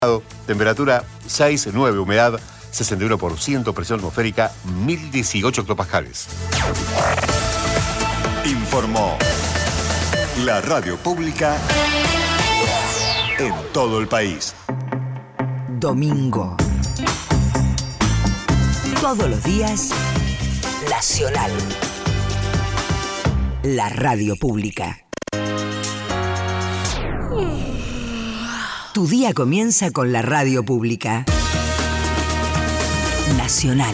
Temperatura 6,9, humedad 61%, presión atmosférica 1018 hectopascales. Informó la radio pública en todo el país. Domingo. Todos los días, Nacional. La radio pública. Tu día comienza con la radio pública. Nacional.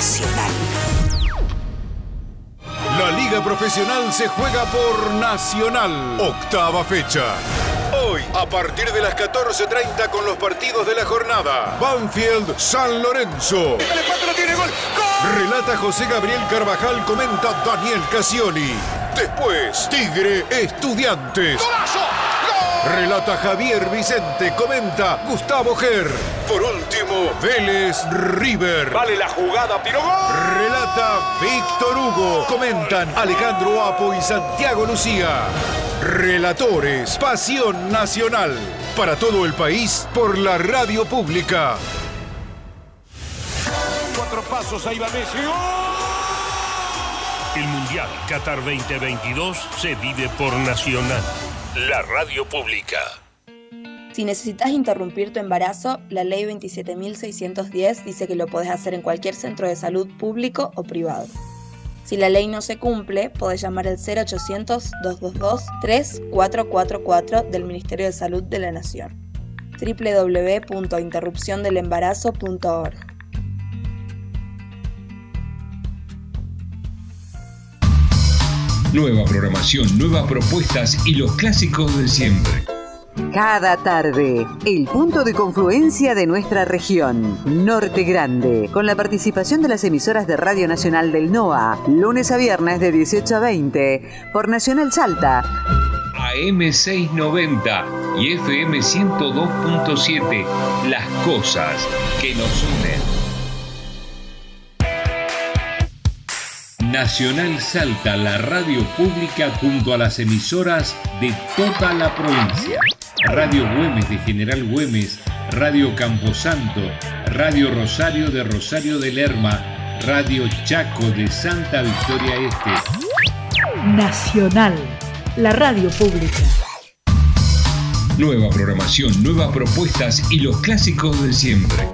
La Liga Profesional se juega por Nacional. Octava fecha. Hoy, a partir de las 14:30 con los partidos de la jornada. Banfield, San Lorenzo. El empate no tiene gol. ¡Gol! Relata José Gabriel Carvajal, comenta Daniel Casioli. Después, Tigre, Estudiantes. ¡Golazo! Relata Javier Vicente, comenta Gustavo Ger. Por último, Vélez River. Vale la jugada, tiró gol. Relata Víctor Hugo, comentan Alejandro Apo y Santiago Lucía. Relatores, Pasión Nacional. Para todo el país, por la radio pública. 4 pasos, ahí va Messi. El Mundial Qatar 2022 se vive por Nacional. La radio pública. Si necesitas interrumpir tu embarazo, la ley 27.610 dice que lo podés hacer en cualquier centro de salud público o privado. Si la ley no se cumple, podés llamar al 0800-222-3444 del Ministerio de Salud de la Nación. www.interrupciondelembarazo.org. Nueva programación, nuevas propuestas y los clásicos de siempre. Cada tarde, el punto de confluencia de nuestra región, Norte Grande, con la participación de las emisoras de Radio Nacional del NOA, lunes a viernes de 18 a 20, por Nacional Salta, AM 690 y FM 102.7, las cosas que nos unen. Nacional Salta, la radio pública junto a las emisoras de toda la provincia. Radio Güemes de General Güemes, Radio Camposanto, Radio Rosario de Rosario de Lerma, Radio Chaco de Santa Victoria Este. Nacional, la radio pública. Nueva programación, nuevas propuestas y los clásicos de siempre.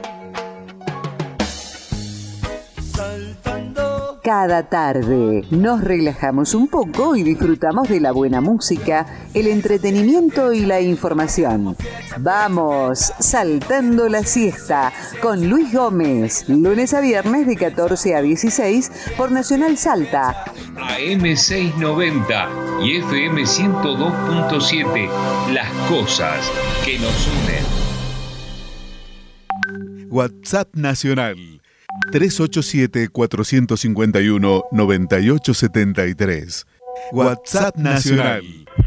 Cada tarde nos relajamos un poco y disfrutamos de la buena música, el entretenimiento y la información. Vamos, saltando la siesta con Luis Gómez, lunes a viernes de 14 a 16 por Nacional Salta. AM 690 y FM 102.7, las cosas que nos unen. WhatsApp Nacional 387-451-9873. WhatsApp Nacional.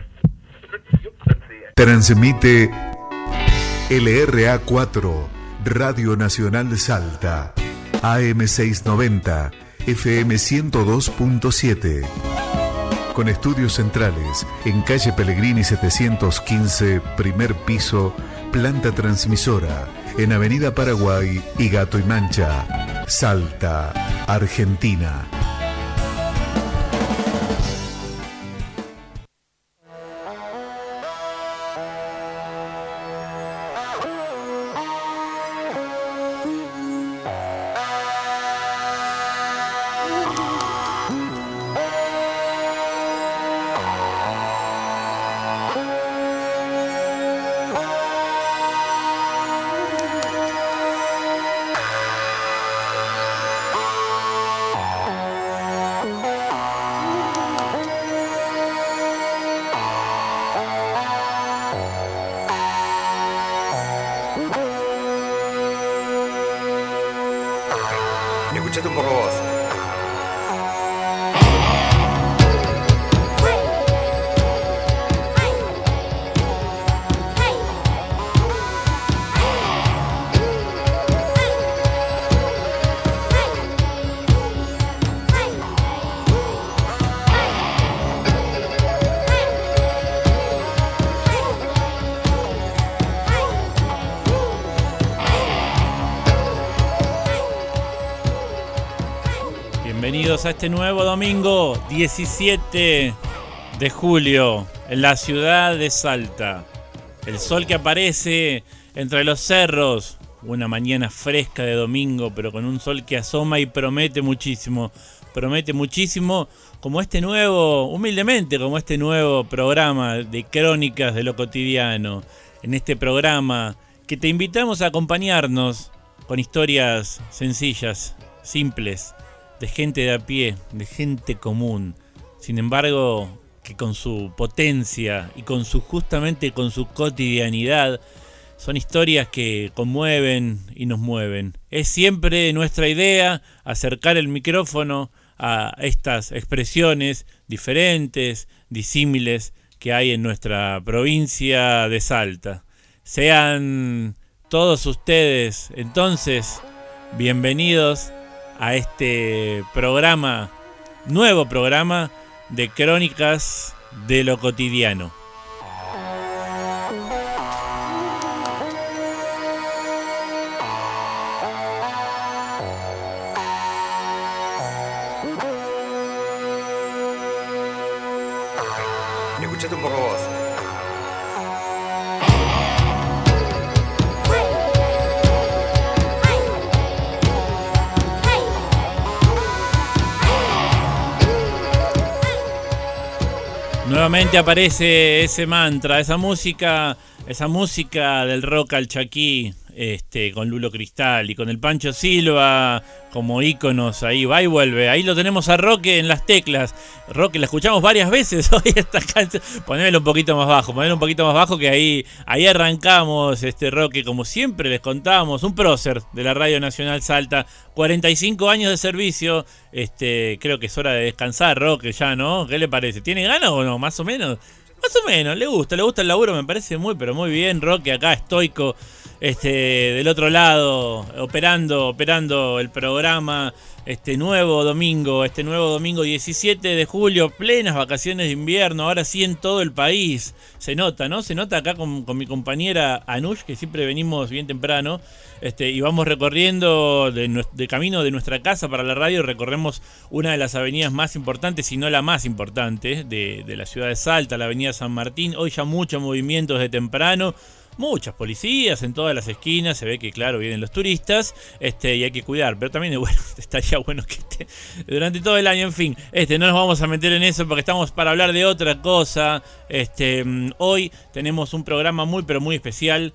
Transmite LRA4, Radio Nacional Salta, AM 690, FM 102.7. Con estudios centrales en calle Pellegrini 715, primer piso, planta transmisora, en Avenida Paraguay y Gato y Mancha, Salta, Argentina. Escuchate un poco vos. Bienvenidos a este nuevo domingo, 17 de julio, en la ciudad de Salta. El sol que aparece entre los cerros, una mañana fresca de domingo, pero con un sol que asoma y promete muchísimo como este nuevo, humildemente, como este nuevo programa de crónicas de lo cotidiano. En este programa que te invitamos a acompañarnos con historias sencillas, simples, de gente de a pie, de gente común. Sin embargo, que con su potencia y justamente con su cotidianidad, son historias que conmueven y nos mueven. Es siempre nuestra idea acercar el micrófono a estas expresiones diferentes, disímiles que hay en nuestra provincia de Salta. Sean todos ustedes, entonces, bienvenidos a este programa, nuevo programa de crónicas de lo cotidiano. Escuchate un poco vos. Nuevamente aparece ese mantra, esa música del rock al chaquí, con Lulo Cristal y con el Pancho Silva como íconos, ahí va y vuelve. Ahí lo tenemos a Roque en las teclas. Roque, la escuchamos varias veces hoy esta canción. Ponémelo un poquito más bajo, que ahí arrancamos, Roque, como siempre les contábamos, un prócer de la Radio Nacional Salta, 45 años de servicio. Creo que es hora de descansar, Roque, ya, ¿no? ¿Qué le parece? ¿Tiene ganas o no? Más o menos, le gusta el laburo, me parece muy, pero muy bien, Roque, acá estoico, del otro lado, operando el programa, nuevo domingo 17 de julio, plenas vacaciones de invierno, ahora sí en todo el país, se nota, ¿no? Se nota acá con mi compañera Anush, que siempre venimos bien temprano, y vamos recorriendo de camino de nuestra casa para la radio, recorremos una de las avenidas más importantes, si no la más importante, de la ciudad de Salta, la avenida San Martín. Hoy ya mucho movimiento desde temprano, muchas policías en todas las esquinas, se ve que claro, vienen los turistas, y hay que cuidar, pero también estaría bueno que esté durante todo el año, en fin, no nos vamos a meter en eso porque estamos para hablar de otra cosa. Hoy tenemos un programa muy pero muy especial,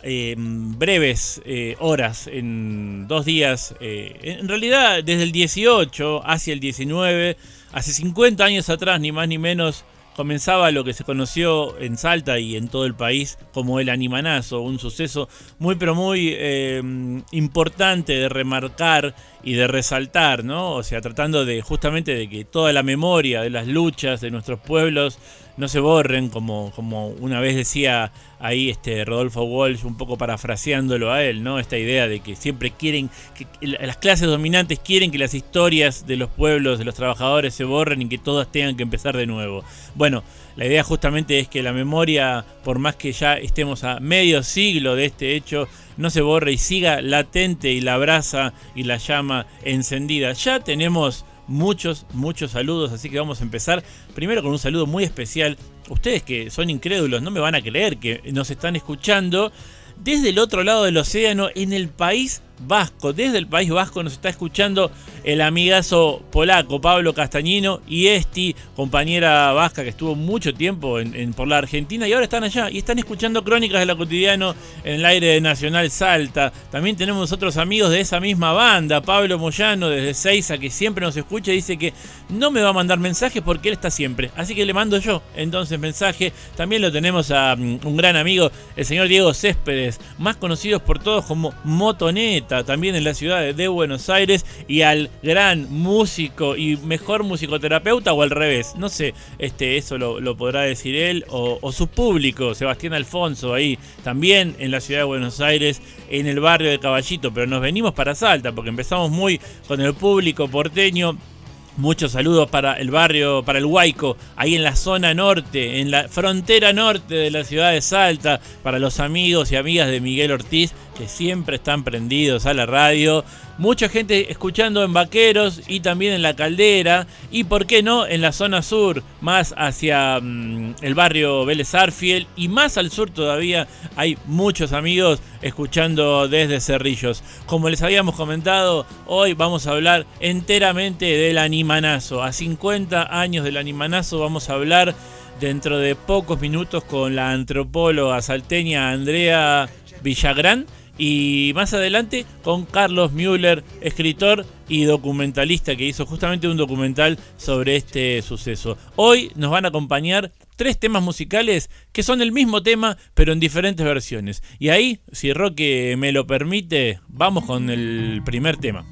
breves horas, en 2 días, en realidad desde el 18 hacia el 19, hace 50 años atrás, ni más ni menos, comenzaba lo que se conoció en Salta y en todo el país como el Animanazo, un suceso muy pero muy importante de remarcar y de resaltar, ¿no? O sea, tratando de justamente de que toda la memoria de las luchas de nuestros pueblos no se borren, como una vez decía ahí Rodolfo Walsh, un poco parafraseándolo a él, ¿no? Esta idea de que siempre quieren, que las clases dominantes quieren que las historias de los pueblos, de los trabajadores se borren y que todas tengan que empezar de nuevo. Bueno, la idea justamente es que la memoria, por más que ya estemos a medio siglo de este hecho, no se borre y siga latente y la brasa y la llama encendida. Ya tenemos muchos saludos, así que vamos a empezar primero con un saludo muy especial. Ustedes que son incrédulos no me van a creer que nos están escuchando desde el otro lado del océano, en el País Vasco. Desde el País Vasco nos está escuchando el amigazo polaco Pablo Castañino y compañera vasca que estuvo mucho tiempo por la Argentina y ahora están allá y están escuchando Crónicas de lo Cotidiano en el aire de Nacional Salta. También tenemos otros amigos de esa misma banda, Pablo Moyano desde Seiza, que siempre nos escucha y dice que no me va a mandar mensajes porque él está siempre, así que le mando yo entonces mensaje. También lo tenemos a un gran amigo, el señor Diego Céspedes, más conocidos por todos como Motoneta, también en la ciudad de Buenos Aires, y al gran músico y mejor musicoterapeuta, o al revés, no sé, eso lo podrá decir él o su público, Sebastián Alfonso, ahí también en la ciudad de Buenos Aires, en el barrio de Caballito, pero nos venimos para Salta porque empezamos muy con el público porteño Muchos saludos para el barrio, para el Huayco, ahí en la zona norte, en la frontera norte de la ciudad de Salta, para los amigos y amigas de Miguel Ortiz, que siempre están prendidos a la radio. Mucha gente escuchando en Vaqueros y también en La Caldera, y por qué no en la zona sur, más hacia el barrio Vélez Arfiel, y más al sur todavía hay muchos amigos escuchando desde Cerrillos. Como les habíamos comentado, hoy vamos a hablar enteramente del animanazo. A 50 años del animanazo vamos a hablar dentro de pocos minutos con la antropóloga salteña Andrea Villagrán, y más adelante con Carlos Müller, escritor y documentalista que hizo justamente un documental sobre este suceso. Hoy nos van a acompañar 3 temas musicales que son el mismo tema pero en diferentes versiones. Y ahí, si Roque me lo permite, vamos con el primer tema.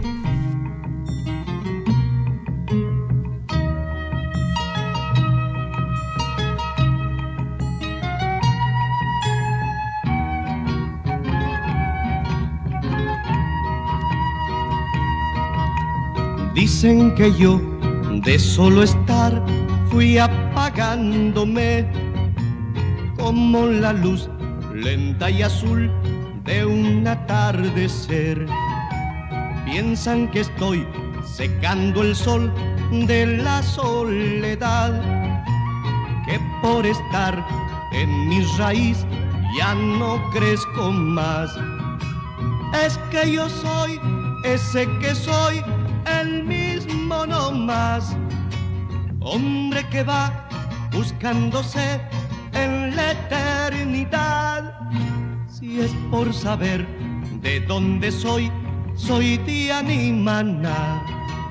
Dicen que yo de solo estar fui apagándome como la luz lenta y azul de un atardecer. Piensan que estoy secando el sol de la soledad, que por estar en mi raíz ya no crezco más. Es que yo soy ese que soy, el mismo no más, hombre que va buscándose en la eternidad. Si es por saber de dónde soy, soy de Animaná.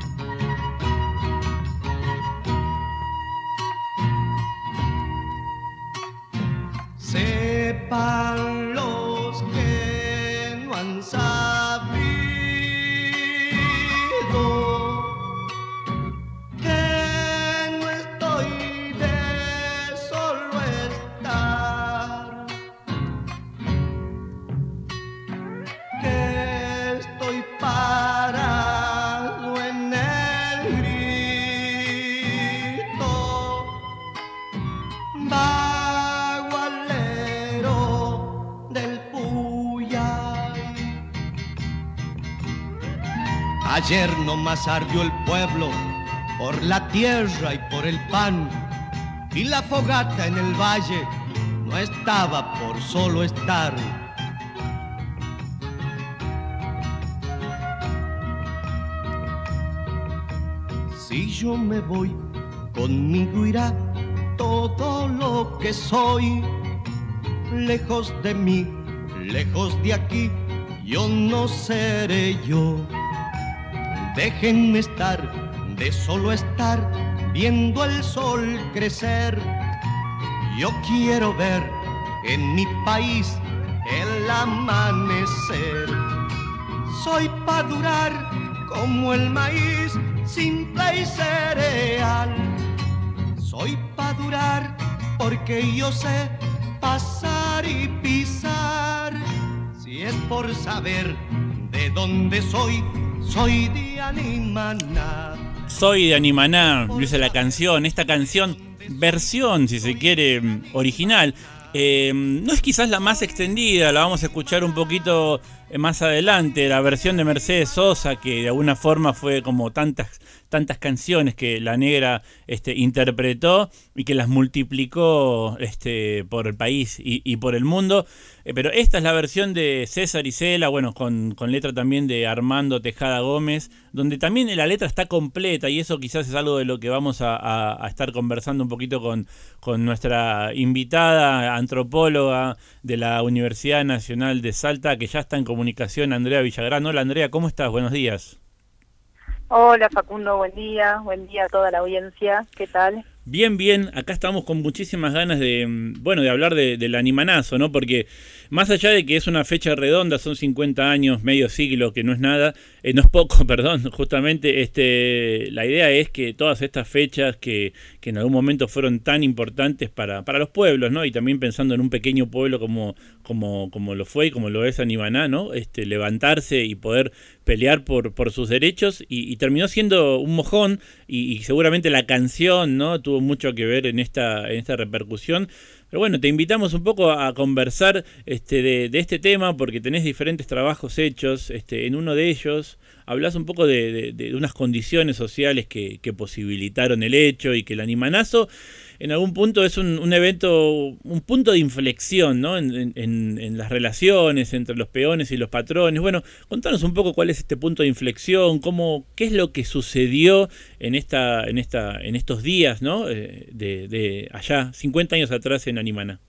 Sepan los que no han sabido que no estoy de solo estar, que estoy parado en el grito bagualero del Puyay. Ayer nomás ardió el pueblo por la tierra y por el pan, y la fogata en el valle no estaba por solo estar. Si yo me voy, conmigo irá todo lo que soy. Lejos de mí, lejos de aquí, yo no seré yo. Déjenme estar, de solo estar, viendo el sol crecer. Yo quiero ver en mi país el amanecer. Soy pa' durar como el maíz, simple y cereal. Soy pa' durar porque yo sé pasar y pisar. Si es por saber de dónde soy, soy de Animaná. Soy de Animaná, dice la canción. Esta canción, versión, si se quiere, original, no es quizás la más extendida, la vamos a escuchar un poquito más adelante, la versión de Mercedes Sosa, que de alguna forma fue como tantas canciones que la negra interpretó y que las multiplicó por el país y por el mundo. Pero esta es la versión de César Isela, bueno, con letra también de Armando Tejada Gómez, donde también la letra está completa, y eso quizás es algo de lo que vamos a estar conversando un poquito con nuestra invitada antropóloga de la Universidad Nacional de Salta, que ya está en comunicación, Andrea Villagrán. Hola Andrea, ¿cómo estás? Buenos días. Hola Facundo, buen día a toda la audiencia, ¿qué tal? Bien, acá estamos con muchísimas ganas de hablar del animanazo, ¿no? Porque más allá de que es una fecha redonda, son 50 años, medio siglo, que no es nada, no es poco, perdón, justamente la idea es que todas estas fechas que en algún momento fueron tan importantes para los pueblos, ¿no? Y también pensando en un pequeño pueblo como como lo fue y como lo es Animaná, ¿no? Levantarse y poder pelear por sus derechos, y terminó siendo un mojón, y seguramente la canción, ¿no?, tuvo mucho que ver en esta repercusión. Pero bueno, te invitamos un poco a conversar de este tema, porque tenés diferentes trabajos hechos. En uno de ellos hablás un poco de unas condiciones sociales que posibilitaron el hecho, y que el Animanazo en algún punto es un evento, un punto de inflexión, ¿no?, en las relaciones entre los peones y los patrones. Bueno, contanos un poco cuál es este punto de inflexión, qué es lo que sucedió en estos días, ¿no?, de allá, 50 años atrás en Animaná.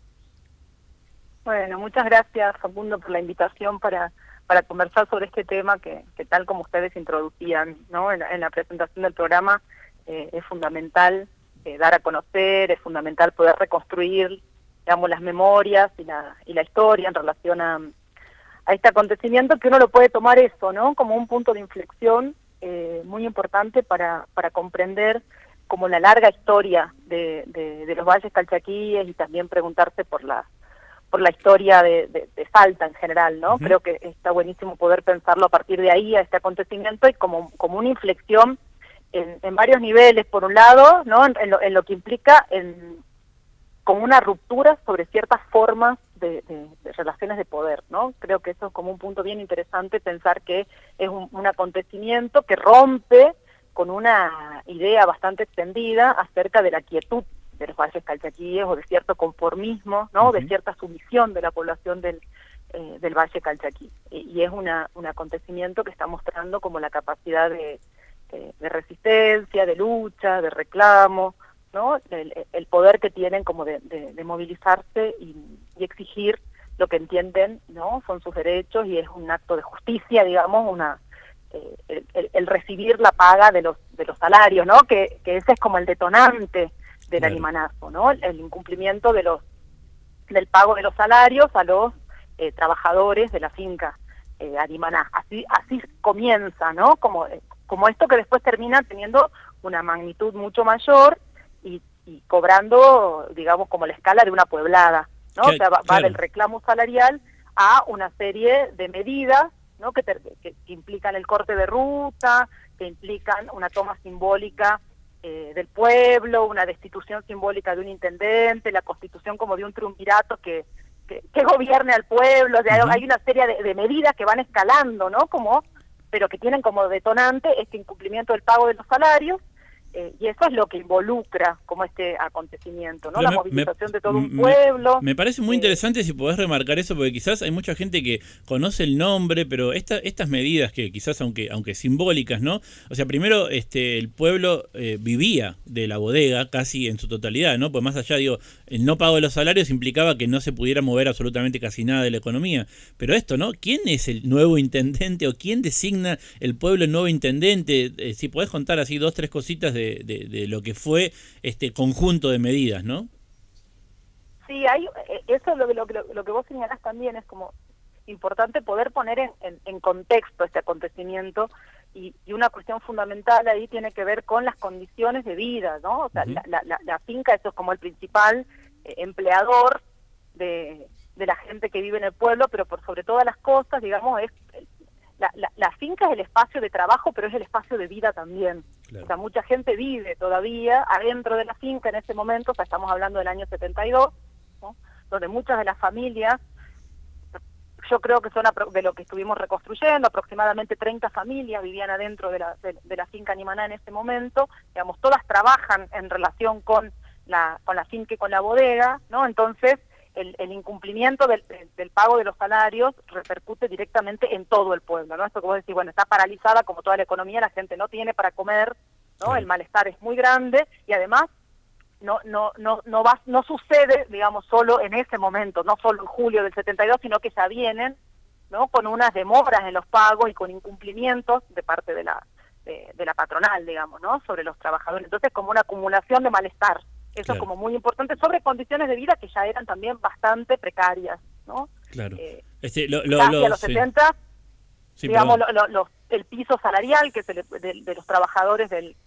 Bueno, muchas gracias, Facundo, por la invitación para conversar sobre este tema que tal como ustedes introducían, ¿no?, en la presentación del programa, es fundamental dar a conocer, es fundamental poder reconstruir, digamos, las memorias y la historia en relación a este acontecimiento, que uno lo puede tomar eso, ¿no?, como un punto de inflexión muy importante para comprender como la larga historia de los valles calchaquíes, y también preguntarse por la historia de Salta en general, ¿no? Uh-huh. Creo que está buenísimo poder pensarlo a partir de ahí, a este acontecimiento, y como una inflexión en varios niveles. Por un lado, ¿no?, en lo que implica como una ruptura sobre ciertas formas de relaciones de poder, ¿no? Creo que eso es como un punto bien interesante, pensar que es un acontecimiento que rompe con una idea bastante extendida acerca de la quietud de los valles calchaquíes, o de cierto conformismo, ¿no?, uh-huh, de cierta sumisión de la población del Valle Calchaquí. Y es un acontecimiento que está mostrando como la capacidad de resistencia, de lucha, de reclamo, ¿no?, el poder que tienen como de movilizarse y exigir lo que entienden, ¿no?, son sus derechos, y es un acto de justicia, digamos, el recibir la paga de los salarios, ¿no?, que ese es como el detonante del Animanazo, ¿no?, el incumplimiento del pago de los salarios a los trabajadores de la finca Animaná. Así comienza, ¿no?, como esto que después termina teniendo una magnitud mucho mayor y cobrando, digamos, como la escala de una pueblada, ¿no? O sea, va del reclamo salarial a una serie de medidas, ¿no?, que implican el corte de ruta, que implican una toma simbólica del pueblo, una destitución simbólica de un intendente, la constitución como de un triunvirato que gobierne al pueblo. O sea, hay una serie de medidas que van escalando, ¿no?, pero que tienen como detonante este incumplimiento del pago de los salarios, y eso es lo que involucra como este acontecimiento, ¿no? La movilización de todo un pueblo. Me parece muy interesante si podés remarcar eso, porque quizás hay mucha gente que conoce el nombre, pero estas medidas que quizás, aunque simbólicas, ¿no? O sea, primero el pueblo vivía de la bodega casi en su totalidad, ¿no? Pues más allá, el no pago de los salarios implicaba que no se pudiera mover absolutamente casi nada de la economía. Pero esto, ¿no? ¿Quién es el nuevo intendente, o quién designa el pueblo el nuevo intendente? Si podés contar así 2, 3 cositas de lo que fue este conjunto de medidas, ¿no? Sí, eso es lo que vos señalás también, es como importante poder poner en contexto este acontecimiento, y una cuestión fundamental ahí tiene que ver con las condiciones de vida, ¿no? O sea, uh-huh, la finca, eso es como el principal empleador de la gente que vive en el pueblo, pero por sobre todas las cosas, digamos, la finca es el espacio de trabajo, pero es el espacio de vida también. Claro. O sea, mucha gente vive todavía adentro de la finca en ese momento. O sea, estamos hablando del año 72, ¿no?, donde muchas de las familias, yo creo que son de lo que estuvimos reconstruyendo, aproximadamente 30 familias vivían adentro de la finca Animaná en ese momento. Digamos, todas trabajan en relación con la finca y con la bodega, ¿no? Entonces, el incumplimiento del pago de los salarios repercute directamente en todo el pueblo, ¿no? Esto que vos decís, bueno, está paralizada como toda la economía, la gente no tiene para comer, ¿no? El malestar es muy grande, y además no sucede, digamos, solo en ese momento, no solo en julio del 72, sino que ya vienen, ¿no?, con unas demoras en los pagos y con incumplimientos de parte de la patronal, digamos, ¿no?, sobre los trabajadores. Entonces, como una acumulación de malestar. Eso claro, es como muy importante, sobre condiciones de vida que ya eran también bastante precarias, ¿no? Claro. Casi a los 70, sí, digamos, el piso salarial que de los trabajadores del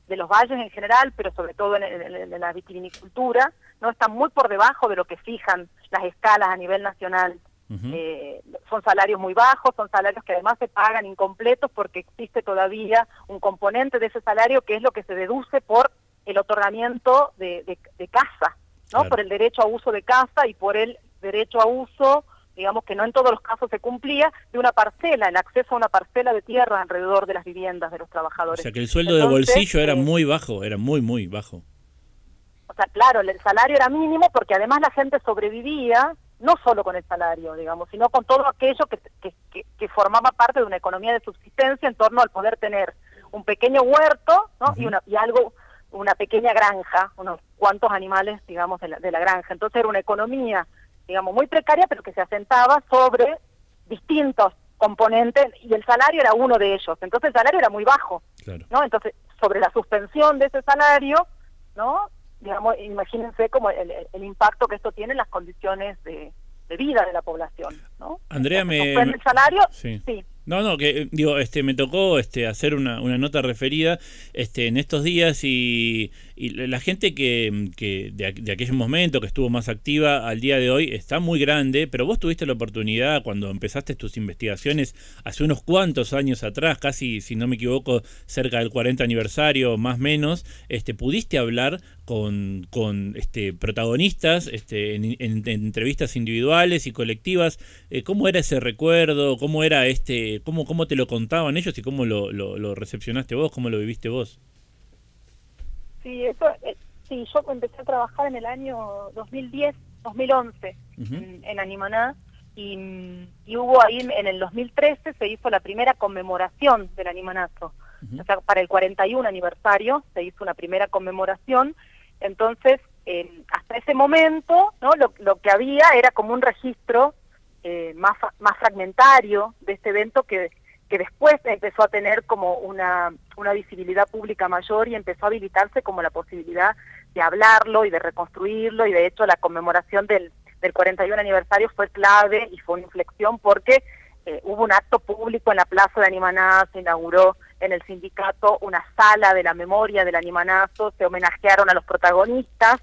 de los valles en general, pero sobre todo en la vitivinicultura, no están muy por debajo de lo que fijan las escalas a nivel nacional. Son salarios muy bajos, son salarios que además se pagan incompletos porque existe todavía un componente de ese salario que es lo que se deduce por el otorgamiento de casa, ¿no? Claro. Por el derecho a uso de casa y por el derecho a uso, digamos que no en todos los casos se cumplía, de una parcela, el acceso a una parcela de tierra alrededor de las viviendas de los trabajadores. O sea que el sueldo de bolsillo era muy bajo, era muy, muy bajo. O sea, claro, el salario era mínimo porque además la gente sobrevivía no solo con el salario, digamos, sino con todo aquello que formaba parte de una economía de subsistencia en torno al poder tener un pequeño huerto, ¿no? Una pequeña granja, unos cuantos animales, digamos, de la granja. Entonces era una economía, digamos, muy precaria, pero que se asentaba sobre distintos componentes, y el salario era uno de ellos. Entonces el salario era muy bajo, claro, ¿no? Entonces, sobre la suspensión de ese salario, ¿no? Digamos, imagínense como el impacto que esto tiene en las condiciones de vida de la población, ¿no? Andrea, el salario, sí. No, que digo, me tocó hacer una nota referida en estos días y la gente que de aquellos momentos que estuvo más activa al día de hoy está muy grande, pero vos tuviste la oportunidad cuando empezaste tus investigaciones hace unos cuantos años atrás, casi, si no me equivoco, cerca del 40 aniversario, más o menos, pudiste hablar con protagonistas en entrevistas individuales y colectivas. ¿Cómo era ese recuerdo? ¿Cómo era cómo te lo contaban ellos y cómo lo recepcionaste vos, cómo lo viviste vos? Sí, yo empecé a trabajar en el año 2011 en Animaná, y hubo ahí en el 2013 se hizo la primera conmemoración del Animanazo. O sea, para el 41 aniversario se hizo una primera conmemoración. Entonces, hasta ese momento, ¿no? Lo que había era como un registro más fragmentario de este evento que después empezó a tener como una visibilidad pública mayor y empezó a habilitarse como la posibilidad de hablarlo y de reconstruirlo, y de hecho la conmemoración del 41 aniversario fue clave y fue una inflexión porque hubo un acto público en la plaza de Animaná, se inauguró en el sindicato una sala de la memoria del Animanazo, se homenajearon a los protagonistas,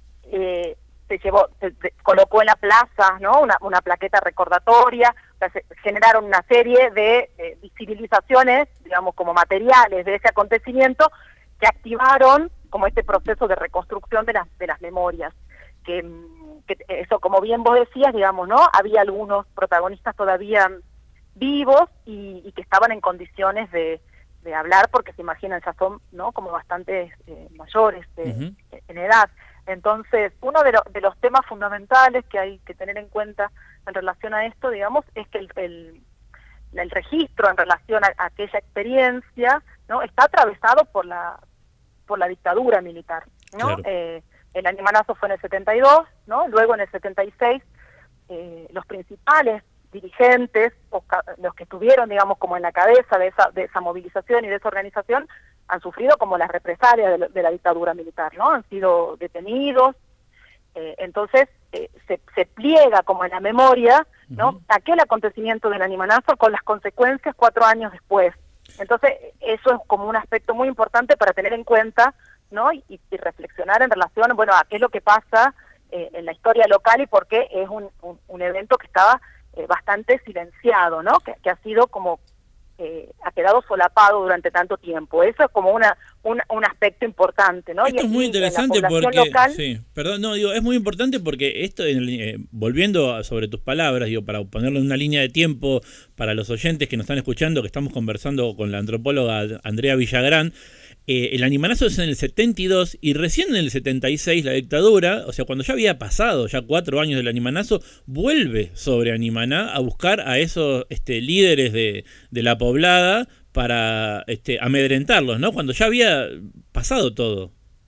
se colocó en la plaza, ¿no? una plaqueta recordatoria, o sea, se generaron una serie de visibilizaciones, digamos, como materiales de ese acontecimiento que activaron como este proceso de reconstrucción de las memorias, que eso, como bien vos decías, digamos, ¿no? Había algunos protagonistas todavía vivos y que estaban en condiciones de hablar, porque se imaginan, ya son, ¿no? como bastante mayores en edad. Entonces, uno de los temas fundamentales que hay que tener en cuenta en relación a esto, digamos, es que el registro en relación a aquella experiencia, ¿no? está atravesado por la dictadura militar, ¿no? Claro. El Animanazo fue en el 72, ¿no? Luego en el 76 los principales dirigentes, los que estuvieron, digamos, como en la cabeza de esa movilización y de esa organización, han sufrido como las represalias de la dictadura militar, ¿no? Han sido detenidos. Entonces se pliega como en la memoria, ¿no? Aquel acontecimiento del Animanazo con las consecuencias 4 años después. Entonces eso es como un aspecto muy importante para tener en cuenta, ¿no? Y reflexionar en relación, bueno, a qué es lo que pasa en la historia local y por qué es un evento que estaba bastante silenciado, ¿no? Que ha sido como ha quedado solapado durante tanto tiempo. Eso es como un aspecto importante, ¿no? Esto es muy interesante porque local, es muy importante porque esto, volviendo sobre tus palabras, para ponerlo en una línea de tiempo para los oyentes que nos están escuchando, que estamos conversando con la antropóloga Andrea Villagrán. El Animanazo es en el 72 y recién en el 76 la dictadura, o sea, cuando ya había pasado ya 4 años del Animanazo, vuelve sobre Animaná a buscar a esos líderes de la poblada para amedrentarlos, ¿no? Cuando ya había pasado todo.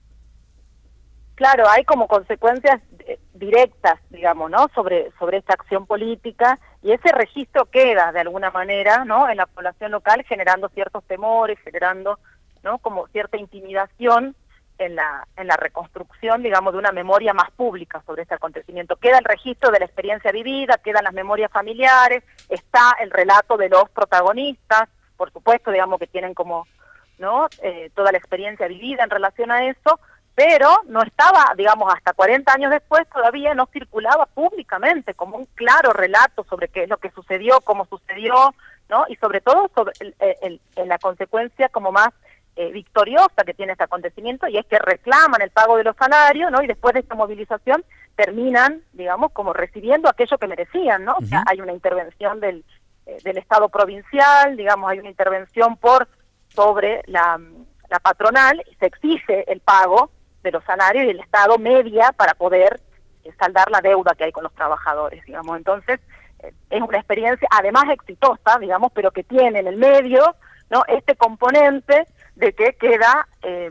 Claro, hay como consecuencias directas, digamos, ¿no? Sobre esta acción política, y ese registro queda de alguna manera, ¿no? En la población local, generando ciertos temores, generando, ¿no? como cierta intimidación en la reconstrucción, digamos, de una memoria más pública sobre este acontecimiento. Queda el registro de la experiencia vivida, quedan las memorias familiares, está el relato de los protagonistas, por supuesto, digamos, que tienen como ¿no? Toda la experiencia vivida en relación a eso, pero no estaba, digamos, hasta 40 años después todavía no circulaba públicamente como un claro relato sobre qué es lo que sucedió, cómo sucedió, ¿no? Y sobre todo sobre en la consecuencia como más victoriosa que tiene este acontecimiento, y es que reclaman el pago de los salarios, ¿no? Y después de esta movilización terminan, digamos, como recibiendo aquello que merecían, ¿no? O sea, hay una intervención del Estado provincial, digamos, hay una intervención sobre la patronal, y se exige el pago de los salarios, y el Estado media para poder saldar la deuda que hay con los trabajadores, digamos. Entonces, es una experiencia además exitosa, digamos, pero que tiene en el medio, ¿no?, este componente de que queda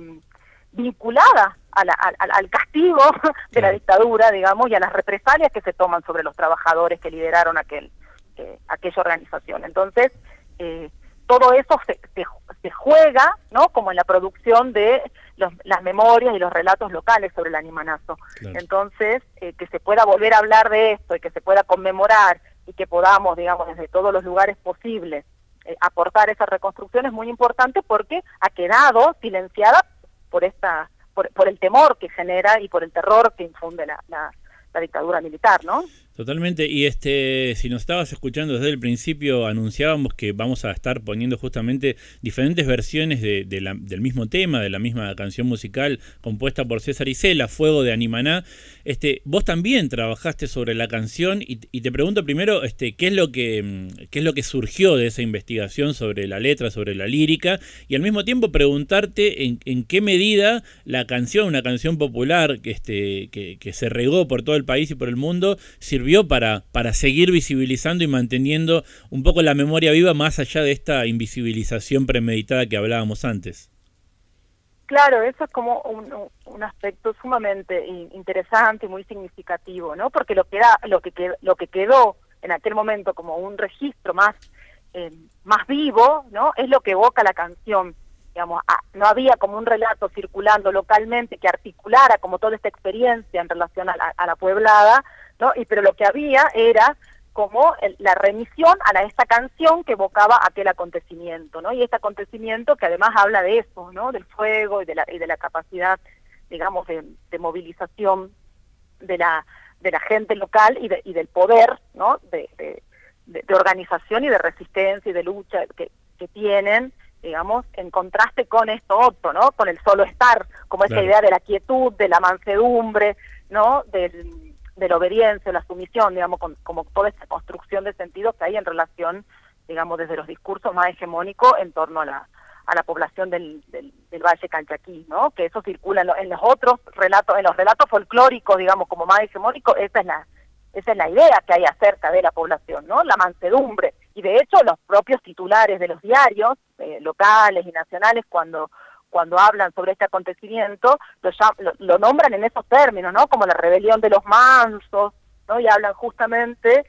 vinculada al castigo de la dictadura, digamos, y a las represalias que se toman sobre los trabajadores que lideraron aquella organización. Entonces, todo eso se juega, ¿no?, como en la producción de las memorias y los relatos locales sobre el Animanazo. Claro. Entonces, que se pueda volver a hablar de esto y que se pueda conmemorar y que podamos, digamos, desde todos los lugares posibles aportar esa reconstrucción es muy importante, porque ha quedado silenciada por el temor que genera y por el terror que infunde la dictadura militar, ¿no? Totalmente, y si nos estabas escuchando desde el principio, anunciábamos que vamos a estar poniendo justamente diferentes versiones del mismo tema, de la misma canción musical compuesta por César Isela, Fuego de Animaná. Vos también trabajaste sobre la canción, y te pregunto primero qué es lo que surgió de esa investigación sobre la letra, sobre la lírica, y al mismo tiempo preguntarte en qué medida la canción, una canción popular que se regó por todo el país y por el mundo, sirvió para seguir visibilizando y manteniendo un poco la memoria viva, más allá de esta invisibilización premeditada que hablábamos antes. Claro, eso es como un aspecto sumamente interesante y muy significativo, ¿no? Porque lo que quedó en aquel momento como un registro más vivo, ¿no?, es lo que evoca la canción. Digamos, no había como un relato circulando localmente que articulara como toda esta experiencia en relación a la pueblada, ¿no? Pero lo que había era como la remisión a esta canción que evocaba aquel acontecimiento, ¿no? Y este acontecimiento que además habla de eso, ¿no?, del fuego y de la capacidad, digamos, de movilización de la gente local y del poder, ¿no?, de organización y de resistencia y de lucha que tienen, digamos, en contraste con esto otro, ¿no?, con el solo estar, como esa idea de la quietud, de la mansedumbre, ¿no?, de la obediencia, la sumisión, digamos, como toda esta construcción de sentidos que hay en relación, digamos, desde los discursos más hegemónicos en torno a la población del Valle Calchaquí, ¿no?, que eso circula en los otros relatos, en los relatos folclóricos, digamos, como más hegemónicos. Esa es la idea que hay acerca de la población, ¿no?, la mansedumbre. Y de hecho los propios titulares de los diarios locales y nacionales, cuando hablan sobre este acontecimiento, lo nombran en esos términos, ¿no?, como la rebelión de los mansos, ¿no?, y hablan justamente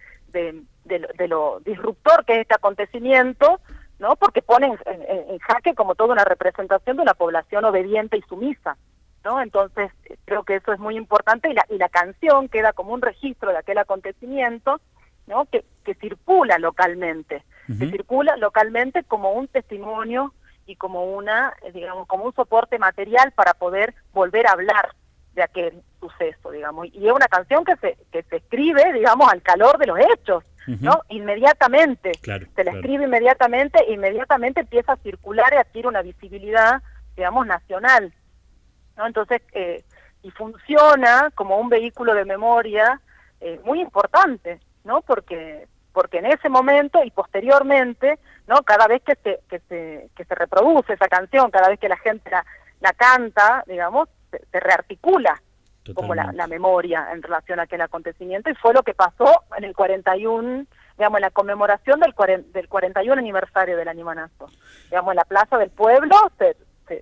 de lo disruptor que es este acontecimiento, ¿no?, porque ponen en jaque como toda una representación de una población obediente y sumisa, ¿no? Entonces creo que eso es muy importante, y la canción queda como un registro de aquel acontecimiento, ¿no?, que circula localmente, que circula localmente como un testimonio y como digamos, como un soporte material para poder volver a hablar de aquel suceso, digamos. Y es una canción que se escribe, digamos, al calor de los hechos, ¿no? Inmediatamente. Claro, se la escribe inmediatamente empieza a circular y adquiere una visibilidad, digamos, nacional, ¿no? Entonces, y funciona como un vehículo de memoria muy importante, ¿no? Porque en ese momento y posteriormente, ¿no?, cada vez que se reproduce esa canción, cada vez que la gente la canta, digamos, se rearticula. Totalmente. Como la memoria en relación a aquel acontecimiento, y fue lo que pasó en el 41, digamos, en la conmemoración del 41 aniversario del Animanazo. Digamos, en la Plaza del Pueblo se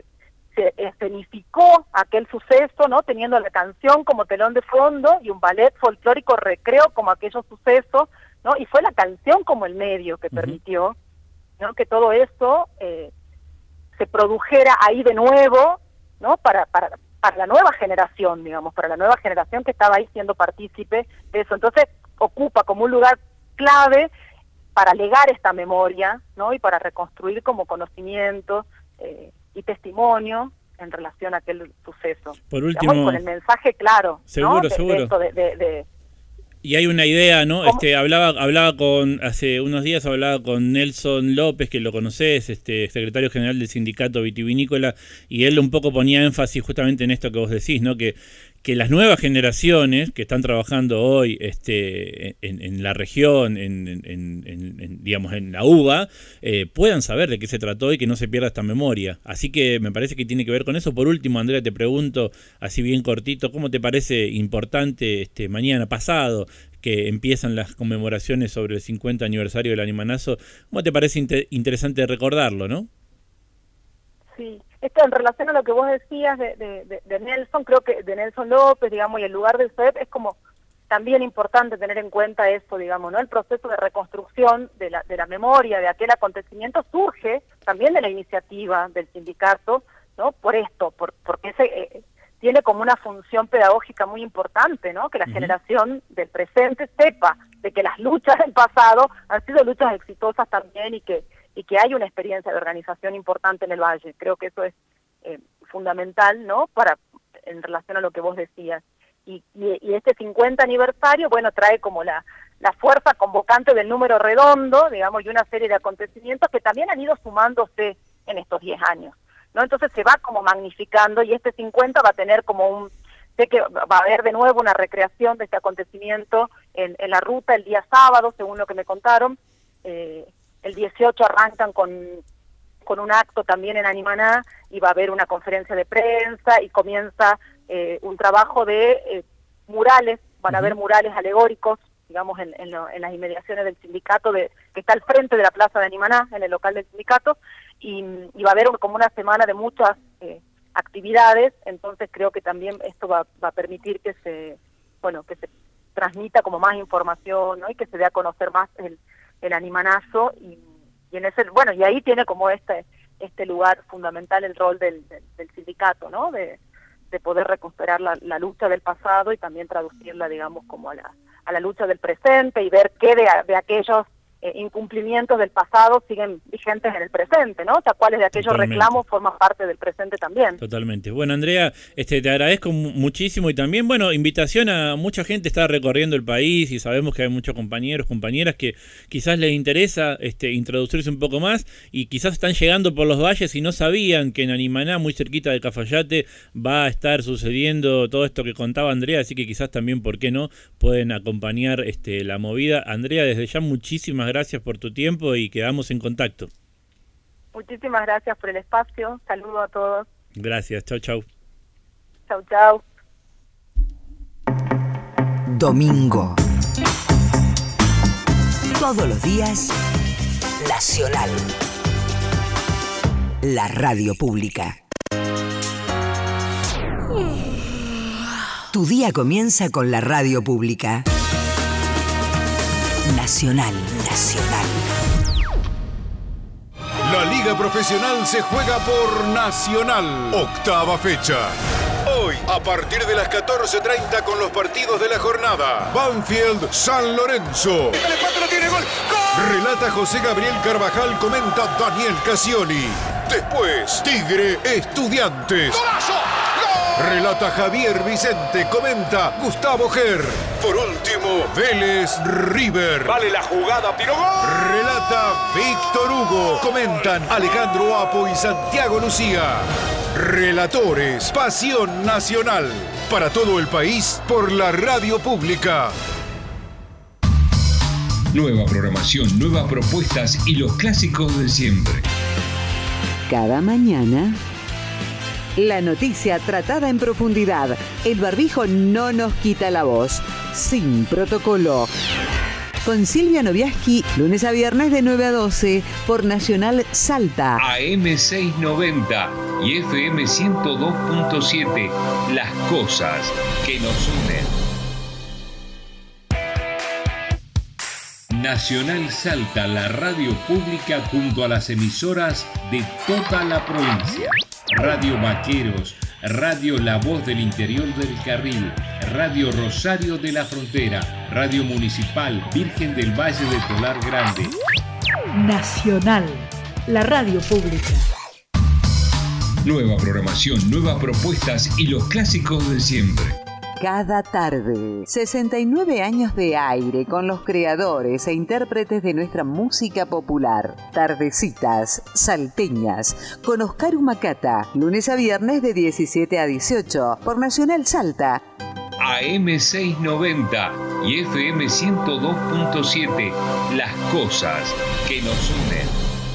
escenificó aquel suceso, ¿no?, teniendo la canción como telón de fondo y un ballet folclórico recreo como aquellos sucesos, ¿no? Y fue la canción como el medio que permitió, ¿no?, que todo eso se produjera ahí de nuevo, ¿no?, para la nueva generación, digamos, para la nueva generación que estaba ahí siendo partícipe de eso. Entonces ocupa como un lugar clave para legar esta memoria, ¿no?, y para reconstruir como conocimiento y testimonio en relación a aquel suceso. Por último, digamos, con el mensaje claro, seguro, ¿no? seguro. De Y hay una idea, ¿no? Hablaba hace unos días hablaba con Nelson López, que lo conocés, secretario general del Sindicato Vitivinícola, y él un poco ponía énfasis justamente en esto que vos decís, ¿no? Que las nuevas generaciones que están trabajando hoy en la región, digamos en la uva, puedan saber de qué se trató y que no se pierda esta memoria. Así que me parece que tiene que ver con eso. Por último, Andrea, te pregunto, así bien cortito, ¿cómo te parece importante mañana pasado, que empiezan las conmemoraciones sobre el 50 aniversario del Animanazo? ¿Cómo te parece interesante recordarlo, no? Sí, esto en relación a lo que vos decías de Nelson, creo que de Nelson López, digamos, y el lugar del CEP, es como también importante tener en cuenta eso, digamos, ¿no? El proceso de reconstrucción de la memoria de aquel acontecimiento surge también de la iniciativa del sindicato, ¿no? Por esto, porque tiene como una función pedagógica muy importante, ¿no? Que la generación del presente sepa de que las luchas del pasado han sido luchas exitosas también y que hay una experiencia de organización importante en el Valle. Creo que eso es fundamental, ¿no? En relación a lo que vos decías. Y este 50 aniversario, bueno, trae como la fuerza convocante del número redondo, digamos, y una serie de acontecimientos que también han ido sumándose en estos 10 años, ¿no? Entonces se va como magnificando, y este 50 va a tener como sé que va a haber de nuevo una recreación de este acontecimiento en la ruta el día sábado, según lo que me contaron. El 18 arrancan con un acto también en Animaná, y va a haber una conferencia de prensa, y comienza un trabajo de murales. Van a haber murales alegóricos, digamos, en las inmediaciones del sindicato, que está al frente de la plaza de Animaná, en el local del sindicato, y va a haber como una semana de muchas actividades. Entonces creo que también esto va a permitir que se transmita como más información, ¿no? Y que se dé a conocer más el Animanazo, y y ahí tiene como este lugar fundamental el rol del sindicato, ¿no? De poder recuperar la lucha del pasado y también traducirla, digamos, como a la lucha del presente, y ver qué de aquellos incumplimientos del pasado siguen vigentes en el presente, ¿no? O sea, cuáles de aquellos reclamos forman parte del presente también. Totalmente. Bueno, Andrea, te agradezco muchísimo, y también, bueno, invitación a mucha gente. Está recorriendo el país y sabemos que hay muchos compañeros, compañeras que quizás les interesa introducirse un poco más, y quizás están llegando por los valles y no sabían que en Animaná, muy cerquita de Cafayate, va a estar sucediendo todo esto que contaba Andrea, así que quizás también, ¿por qué no?, pueden acompañar la movida. Andrea, desde ya muchísimas gracias por tu tiempo, y quedamos en contacto. Muchísimas gracias por el espacio. Saludo a todos. Gracias. Chau, chau. Chau, chau. Domingo. Todos los días, Nacional. La radio pública. Tu día comienza con la radio pública. Nacional. La Liga Profesional se juega por Nacional. Octava fecha. Hoy, a partir de las 14:30 con los partidos de la jornada. Banfield San Lorenzo. El 4 tiene gol. ¡Gol! Relata José Gabriel Carvajal, comenta Daniel Casioli. Después, Tigre Estudiantes. ¡Golazo! Relata Javier Vicente, comenta Gustavo Ger. Por último, Vélez River. Vale la jugada, tiro gol. Relata Víctor Hugo, comentan Alejandro Apo y Santiago Lucía. Relatores, Pasión Nacional. Para todo el país, por la radio pública. Nueva programación, nuevas propuestas y los clásicos de siempre. Cada mañana, la noticia tratada en profundidad. El barbijo no nos quita la voz. Sin protocolo. Con Silvia Noviaski, lunes a viernes de 9 a 12 por Nacional Salta. AM 690 y FM 102.7. Las cosas que nos unen. Nacional Salta, la radio pública junto a las emisoras de toda la provincia. Radio Vaqueros, Radio La Voz del Interior del Carril, Radio Rosario de la Frontera, Radio Municipal Virgen del Valle de Tolar Grande. Nacional, la radio pública. Nueva programación, nuevas propuestas y los clásicos de siempre. Cada tarde, 69 años de aire con los creadores e intérpretes de nuestra música popular. Tardecitas salteñas con Oscar Humacata, lunes a viernes de 17 a 18 por Nacional Salta. AM 690 y FM 102.7, las cosas que nos unen.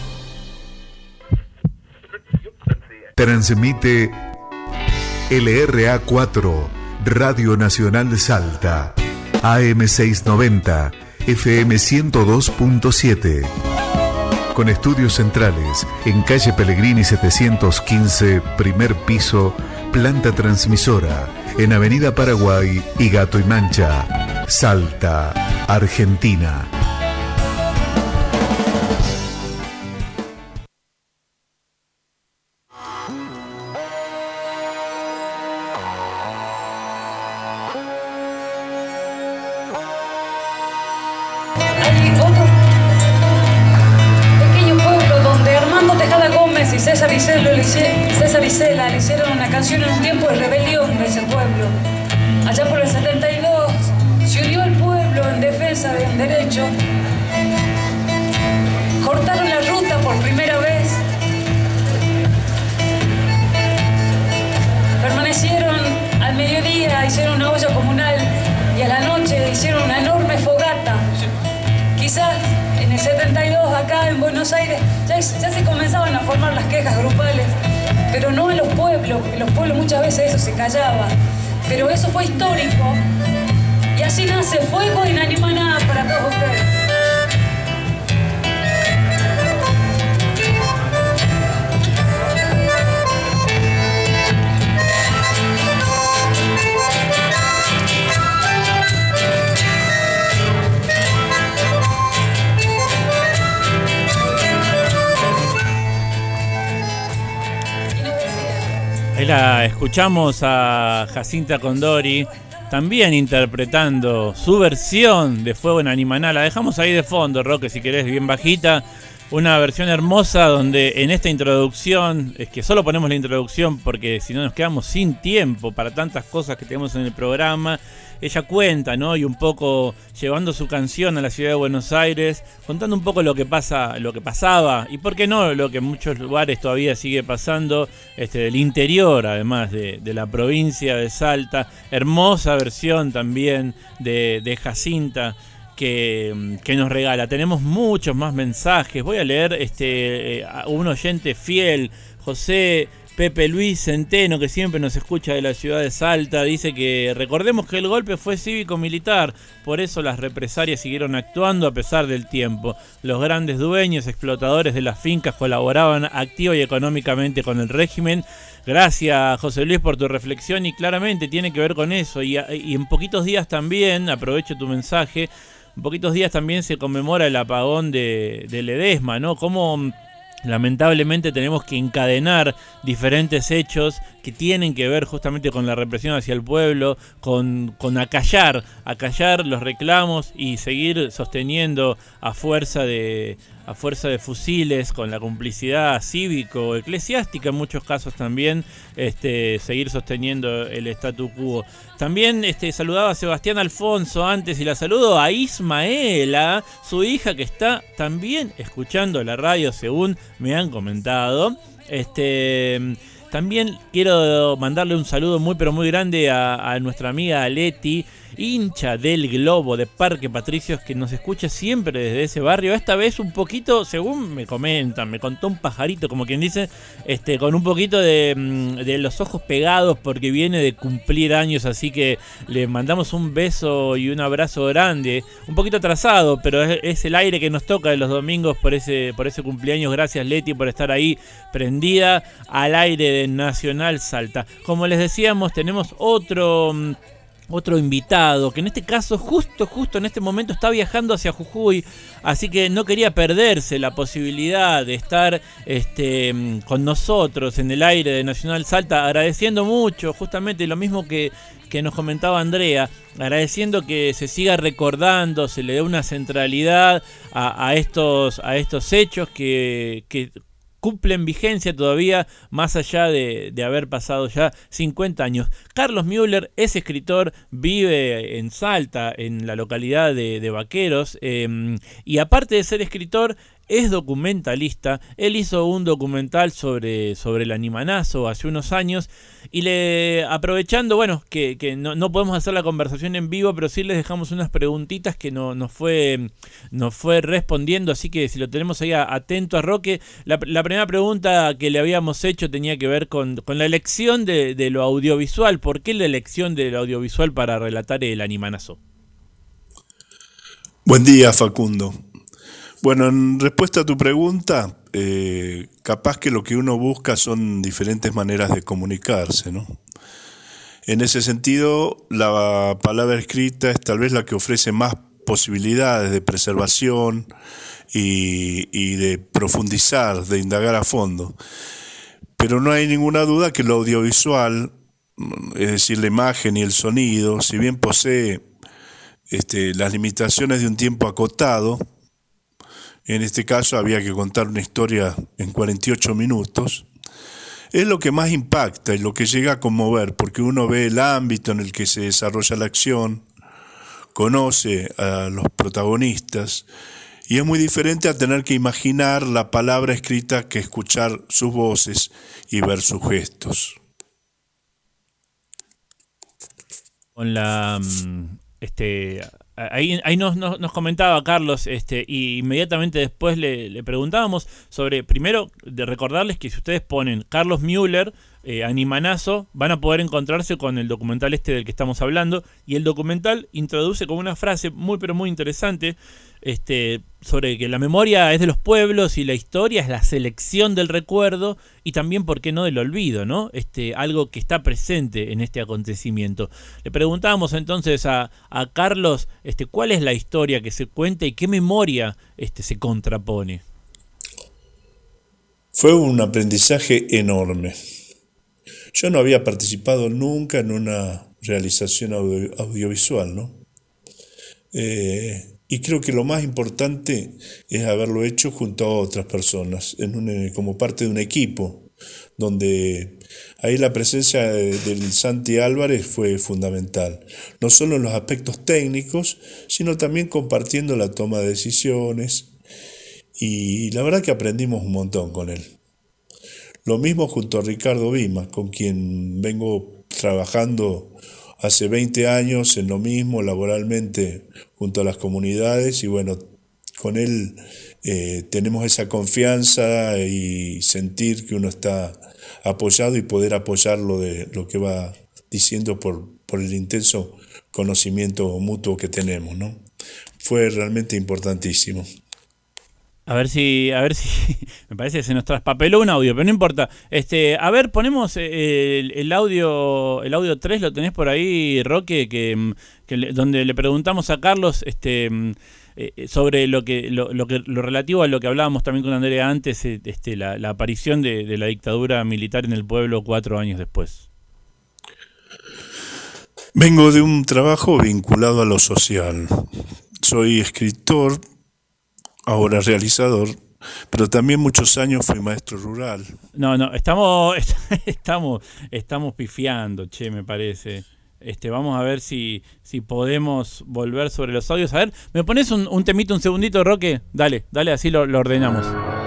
Transmite LRA 4, Radio Nacional Salta, AM 690, FM 102.7. Con estudios centrales en calle Pellegrini 715, primer piso, planta transmisora, en Avenida Paraguay y Gato y Mancha, Salta, Argentina. Hay otro pequeño pueblo donde Armando Tejada Gómez y César Isela le hicieron una canción en un tiempo de rebelión de ese pueblo. Allá por el 72 se unió el pueblo en defensa de un derecho. Cortaron la ruta por primera vez. Permanecieron al mediodía, hicieron una olla comunal y a la noche hicieron una enorme fogata. Quizás en el 72 acá en Buenos Aires ya se comenzaban a formar las quejas grupales, pero no en los pueblos, porque en los pueblos muchas veces eso se callaba. Pero eso fue histórico y así nace Fuego Inanimaná para todos ustedes. Ahí la escuchamos a Jacinta Condori, también interpretando su versión de Fuego en Animaná. La dejamos ahí de fondo, Roque, si querés, bien bajita. Una versión hermosa donde en esta introducción, es que solo ponemos la introducción porque si no nos quedamos sin tiempo para tantas cosas que tenemos en el programa. Ella cuenta, ¿no? Y un poco llevando su canción a la ciudad de Buenos Aires, contando un poco lo que pasaba, y por qué no, lo que en muchos lugares todavía sigue pasando, del interior, además de la provincia de Salta. Hermosa versión también de Jacinta que nos regala. Tenemos muchos más mensajes. Voy a leer a un oyente fiel, José Pepe Luis Centeno, que siempre nos escucha de la ciudad de Salta. Dice que recordemos que el golpe fue cívico-militar, por eso las represalias siguieron actuando a pesar del tiempo. Los grandes dueños, explotadores de las fincas colaboraban activa y económicamente con el régimen. Gracias, José Luis, por tu reflexión, y claramente tiene que ver con eso. Y en poquitos días también, aprovecho tu mensaje, en poquitos días también se conmemora el apagón de Ledesma, ¿no? Como lamentablemente tenemos que encadenar diferentes hechos que tienen que ver justamente con la represión hacia el pueblo, con acallar los reclamos y seguir sosteniendo a fuerza de fusiles, con la complicidad cívico-eclesiástica en muchos casos también, seguir sosteniendo el statu quo. También saludaba a Sebastián Alfonso antes, y la saludo a Ismaela, su hija, que está también escuchando la radio según me han comentado. También quiero mandarle un saludo muy pero muy grande a nuestra amiga Leti, hincha del Globo de Parque Patricios, que nos escucha siempre desde ese barrio. Esta vez un poquito, según me comentan, me contó un pajarito, como quien dice, con un poquito de los ojos pegados porque viene de cumplir años, así que le mandamos un beso y un abrazo grande, un poquito atrasado, pero es el aire que nos toca de los domingos por ese cumpleaños. Gracias, Leti, por estar ahí prendida al aire de Nacional Salta. Como les decíamos, tenemos otro invitado, que en este caso justo en este momento está viajando hacia Jujuy, así que no quería perderse la posibilidad de estar con nosotros en el aire de Nacional Salta, agradeciendo mucho, justamente lo mismo que nos comentaba Andrea, agradeciendo que se siga recordando, se le dé una centralidad a estos hechos que cumplen vigencia todavía más allá de haber pasado ya 50 años. Carlos Müller es escritor, vive en Salta, en la localidad de Vaqueros, y aparte de ser escritor, es documentalista. Él hizo un documental sobre el animanazo hace unos años y aprovechando, bueno, que no podemos hacer la conversación en vivo, pero sí les dejamos unas preguntitas que nos fue respondiendo, así que si lo tenemos ahí atento a Roque, la primera pregunta que le habíamos hecho tenía que ver con la elección de lo audiovisual. ¿Por qué la elección de lo audiovisual para relatar el animanazo? Buen día, Facundo. Bueno, en respuesta a tu pregunta, capaz que lo que uno busca son diferentes maneras de comunicarse, ¿no? En ese sentido, la palabra escrita es tal vez la que ofrece más posibilidades de preservación y de profundizar, de indagar a fondo. Pero no hay ninguna duda que lo audiovisual, es decir, la imagen y el sonido, si bien posee las limitaciones de un tiempo acotado, en este caso había que contar una historia en 48 minutos, es lo que más impacta y lo que llega a conmover, porque uno ve el ámbito en el que se desarrolla la acción, conoce a los protagonistas, y es muy diferente a tener que imaginar la palabra escrita que escuchar sus voces y ver sus gestos. Con la... Ahí nos comentaba Carlos, y inmediatamente después le preguntábamos sobre, primero, de recordarles que si ustedes ponen Carlos Müller, animanazo, van a poder encontrarse con el documental del que estamos hablando, y el documental introduce como una frase muy pero muy interesante, sobre que la memoria es de los pueblos y la historia es la selección del recuerdo y también, ¿por qué no?, del olvido, ¿no? Algo que está presente en este acontecimiento. Le preguntábamos entonces a Carlos, ¿cuál es la historia que se cuenta y qué memoria se contrapone? Fue un aprendizaje enorme. Yo no había participado nunca en una realización audiovisual, ¿no? Y creo que lo más importante es haberlo hecho junto a otras personas, como parte de un equipo, donde ahí la presencia del Santi Álvarez fue fundamental, no solo en los aspectos técnicos, sino también compartiendo la toma de decisiones, y la verdad que aprendimos un montón con él. Lo mismo junto a Ricardo Vima, con quien vengo trabajando hace 20 años en lo mismo, laboralmente, junto a las comunidades, y bueno, con él tenemos esa confianza y sentir que uno está apoyado y poder apoyarlo de lo que va diciendo por el intenso conocimiento mutuo que tenemos, ¿no? Fue realmente importantísimo. A ver si me parece que se nos traspapeló un audio, pero no importa. A ver, ponemos el audio 3, lo tenés por ahí, Roque, donde le preguntamos a Carlos sobre lo relativo a lo que hablábamos también con Andrea antes, la aparición de la dictadura militar en el pueblo 4 años después. Vengo de un trabajo vinculado a lo social. Soy escritor, ahora realizador, pero también muchos años fui maestro rural. No, estamos pifiando, me parece. Vamos a ver si podemos volver sobre los audios. A ver, ¿me pones un temito un segundito, Roque? Dale, así lo ordenamos.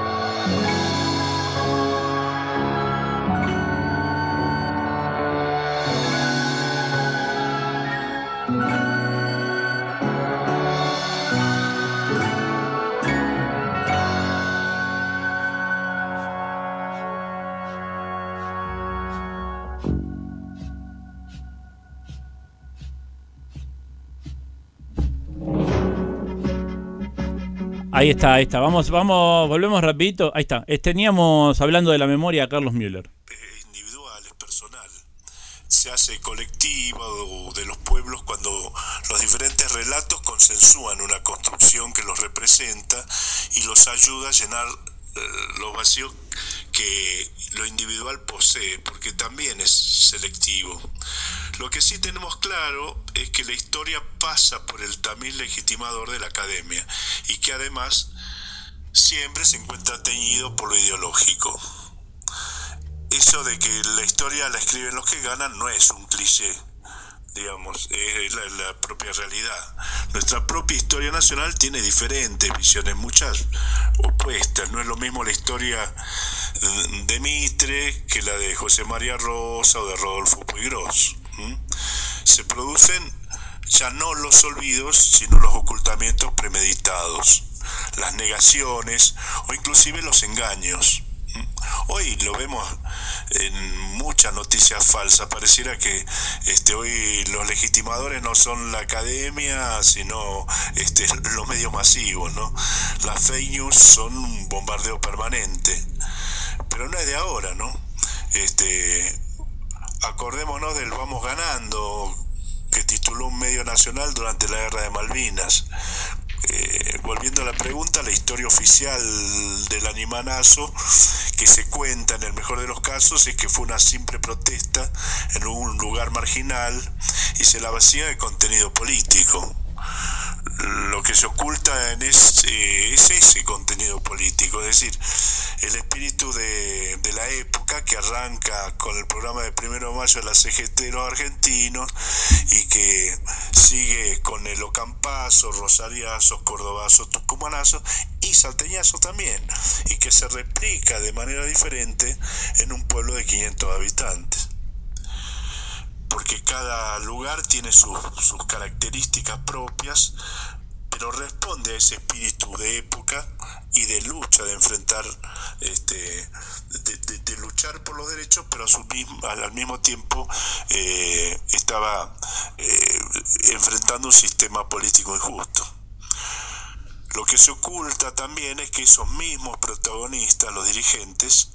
Ahí está. Volvemos rapidito. Ahí está. Teníamos hablando de la memoria a Carlos Müller. Individual, es personal. Se hace colectiva o de los pueblos cuando los diferentes relatos consensúan una construcción que los representa y los ayuda a llenar los vacíos que lo individual posee, porque también es selectivo. Lo que sí tenemos claro es que la historia pasa por el tamiz legitimador de la academia y que además siempre se encuentra teñido por lo ideológico. Eso de que la historia la escriben los que ganan no es un cliché, digamos, es la propia realidad. Nuestra propia historia nacional tiene diferentes visiones, muchas opuestas. No es lo mismo la historia de Mitre que la de José María Rosa o de Rodolfo Puigros. Se producen ya no los olvidos, sino los ocultamientos premeditados, las negaciones o inclusive los engaños. Hoy lo vemos en muchas noticias falsas. Pareciera que hoy los legitimadores no son la academia, sino los medios masivos, ¿no? Las fake news son un bombardeo permanente, pero no es de ahora, ¿no? Acordémonos del Vamos Ganando, que tituló un medio nacional durante la Guerra de Malvinas. Volviendo a la pregunta, la historia oficial del animanazo que se cuenta en el mejor de los casos es que fue una simple protesta en un lugar marginal y se la vacía de contenido político. Lo que se oculta es ese contenido político, es decir, el espíritu de la época que arranca con el programa de 1 de mayo de la CGT de los argentinos y que sigue con el ocampazo, rosariazos, cordobazos, tucumanazos y salteñazos también, y que se replica de manera diferente en un pueblo de 500 habitantes. Porque cada lugar tiene sus características propias, pero responde a ese espíritu de época y de lucha, de enfrentar, de luchar por los derechos, pero al mismo tiempo estaba enfrentando un sistema político injusto. Lo que se oculta también es que esos mismos protagonistas, los dirigentes,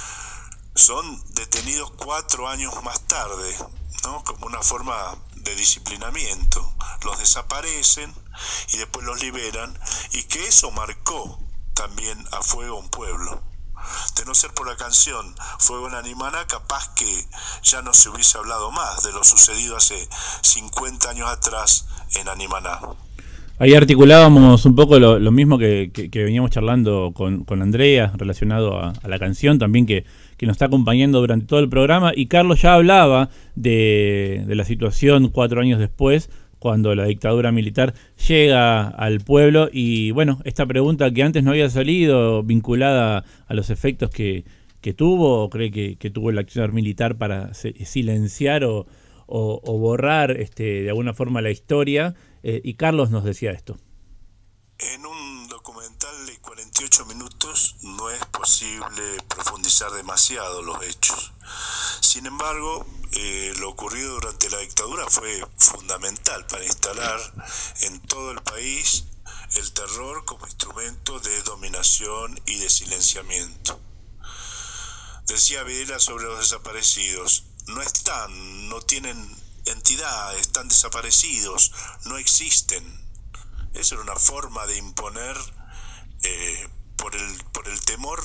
son detenidos 4 años más tarde, ¿no? Como una forma de disciplinamiento. Los desaparecen y después los liberan, y que eso marcó también a fuego un pueblo. De no ser por la canción Fuego en Animaná, capaz que ya no se hubiese hablado más de lo sucedido hace 50 años atrás en Animaná. Ahí articulábamos un poco lo mismo que veníamos charlando con Andrea, relacionado a la canción también que nos está acompañando durante todo el programa, y Carlos ya hablaba de la situación 4 años después, cuando la dictadura militar llega al pueblo. Y bueno, esta pregunta que antes no había salido, vinculada a los efectos que tuvo, o cree que tuvo el accionar militar para silenciar o borrar de alguna forma la historia, y Carlos nos decía esto. En un documental de 48 minutos no es posible profundizar demasiado los hechos. Sin embargo, lo ocurrido durante la dictadura fue fundamental para instalar en todo el país el terror como instrumento de dominación y de silenciamiento. Decía Videla sobre los desaparecidos: no tienen entidad, están desaparecidos, no existen. Eso era una forma de imponer por el temor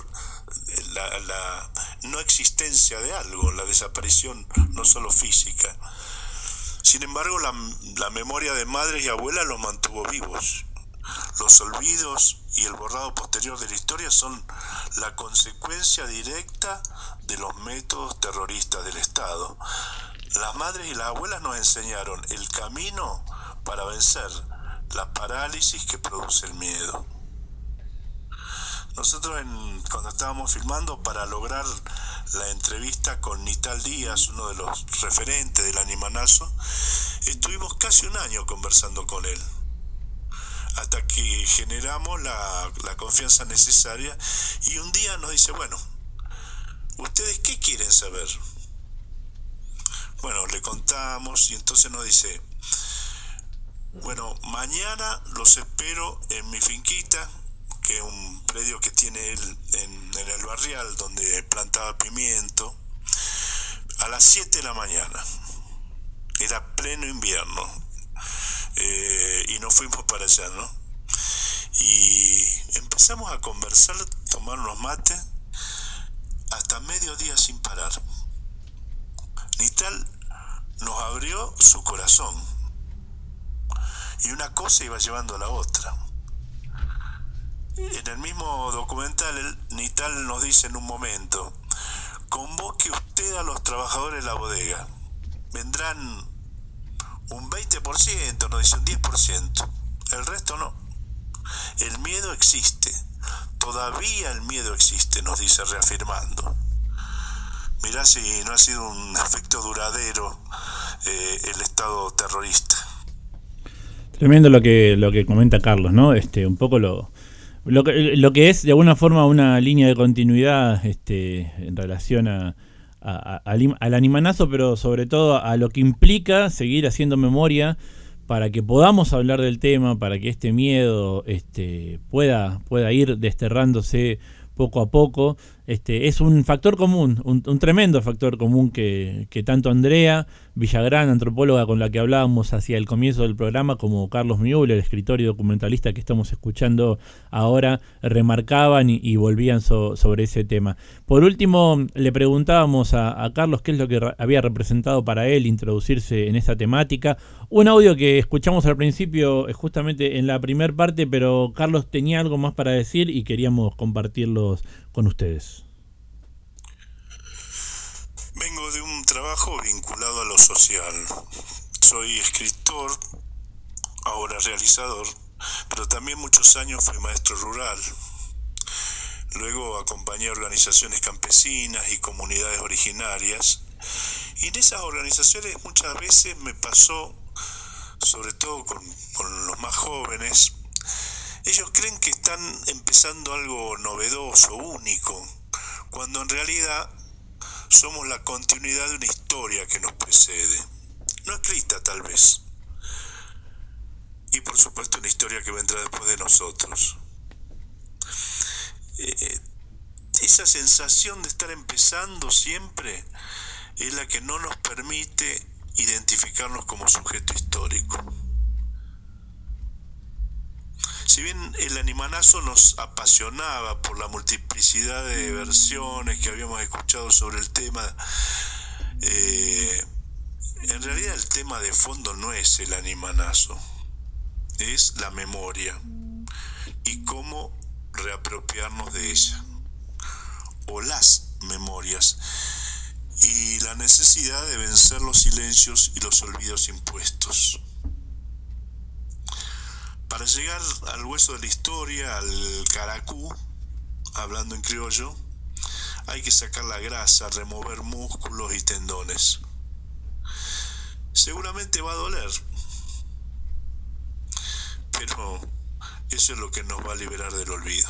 la no existencia de algo, la desaparición no solo física. Sin embargo, la memoria de madres y abuelas los mantuvo vivos. Los olvidos y el borrado posterior de la historia son la consecuencia directa de los métodos terroristas del Estado. Las madres y las abuelas nos enseñaron el camino para vencer la parálisis que produce el miedo. Nosotros cuando estábamos filmando, para lograr la entrevista con Nital Díaz, uno de los referentes del animanazo, estuvimos casi un año conversando con él, hasta que generamos la confianza necesaria, y un día nos dice: bueno, ¿ustedes qué quieren saber? Bueno, le contamos, y entonces nos dice: bueno, mañana los espero en mi finquita, que es un predio que tiene él en el barrial donde plantaba pimiento, a las 7 de la mañana. Era pleno invierno, y nos fuimos para allá, ¿no? Y empezamos a conversar, tomar unos mates, hasta mediodía sin parar. Nital nos abrió su corazón, y una cosa iba llevando a la otra. En el mismo documental, Nital nos dice en un momento: convoque usted a los trabajadores de la bodega. Vendrán un 20%, nos dice un 10%. El resto no. El miedo existe. Todavía el miedo existe, nos dice, reafirmando. Mirá si no ha sido un efecto duradero el Estado terrorista. Tremendo lo que comenta Carlos, ¿no? Un poco lo que es de alguna forma una línea de continuidad en relación al animanazo, pero sobre todo a lo que implica seguir haciendo memoria para que podamos hablar del tema, para que este miedo pueda ir desterrándose poco a poco. Es un factor común, un tremendo factor común que tanto Andrea Villagrán, antropóloga con la que hablábamos hacia el comienzo del programa, como Carlos Müller, escritor y documentalista que estamos escuchando ahora, remarcaban y volvían sobre ese tema. Por último, le preguntábamos a Carlos qué es lo que había representado para él introducirse en esta temática. Un audio que escuchamos al principio, justamente en la primer parte, pero Carlos tenía algo más para decir y queríamos compartirlos con ustedes. Vengo de un trabajo vinculado a lo social. Soy escritor, ahora realizador, pero también muchos años fui maestro rural. Luego acompañé organizaciones campesinas y comunidades originarias. Y en esas organizaciones muchas veces me pasó, sobre todo con los más jóvenes, ellos creen que están empezando algo novedoso, único, cuando en realidad somos la continuidad de una historia que nos precede, no escrita tal vez, y por supuesto una historia que vendrá después de nosotros. Esa sensación de estar empezando siempre es la que no nos permite identificarnos como sujeto histórico. Si bien el animanazo nos apasionaba por la multiplicidad de versiones que habíamos escuchado sobre el tema, en realidad el tema de fondo no es el animanazo, es la memoria y cómo reapropiarnos de ella, o las memorias, y la necesidad de vencer los silencios y los olvidos impuestos. Para llegar al hueso de la historia, al caracú, hablando en criollo, hay que sacar la grasa, remover músculos y tendones. Seguramente va a doler, pero eso es lo que nos va a liberar del olvido.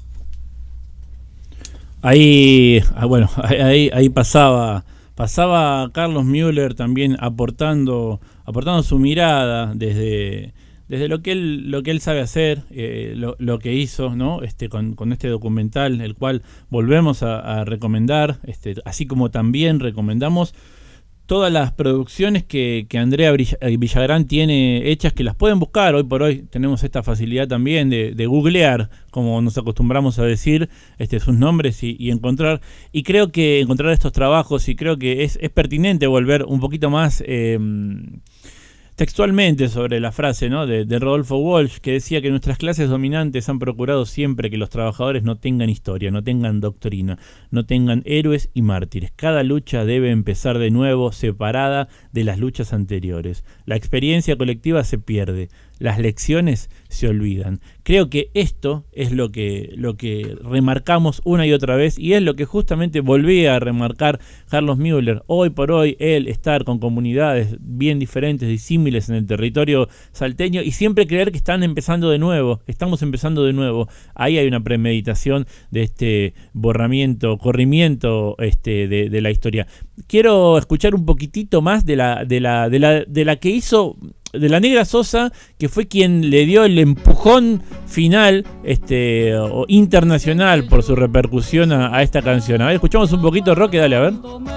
Ahí pasaba Carlos Müller también aportando su mirada desde lo que él sabe hacer, lo que hizo, ¿no? Con este documental, el cual volvemos a recomendar, así como también recomendamos todas las producciones que Andrea Villagrán tiene hechas, que las pueden buscar. Hoy por hoy tenemos esta facilidad también de googlear, como nos acostumbramos a decir, sus nombres y encontrar. Y creo que encontrar estos trabajos, y creo que es pertinente volver un poquito más textualmente sobre la frase, ¿no?, de Rodolfo Walsh, que decía que nuestras clases dominantes han procurado siempre que los trabajadores no tengan historia, no tengan doctrina, no tengan héroes y mártires. Cada lucha debe empezar de nuevo, separada de las luchas anteriores. La experiencia colectiva se pierde, las lecciones se olvidan. Creo que esto es lo que remarcamos una y otra vez, y es lo que justamente volvía a remarcar Carlos Müller. Hoy por hoy, él estar con comunidades bien diferentes, disímiles en el territorio salteño, y siempre creer que estamos empezando de nuevo. Ahí hay una premeditación de este corrimiento de la historia. Quiero escuchar un poquitito más de la que hizo, de la Negra Sosa, que fue quien le dio el empujón final o internacional por su repercusión a esta canción. A ver, escuchamos un poquito, Roque, dale, a ver.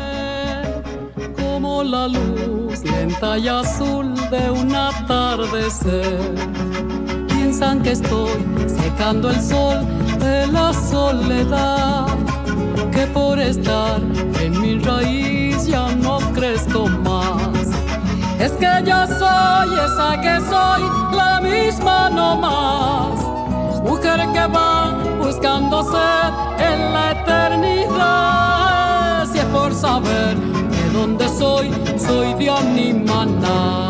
Como la luz lenta y azul de un atardecer, piensan que estoy secando el sol de la soledad, que por estar en mi raíz ya no crezco más. Es que yo soy esa que soy, la misma no más, mujer que va ahogándose en la eternidad. Si es por saber de dónde soy de Animaná.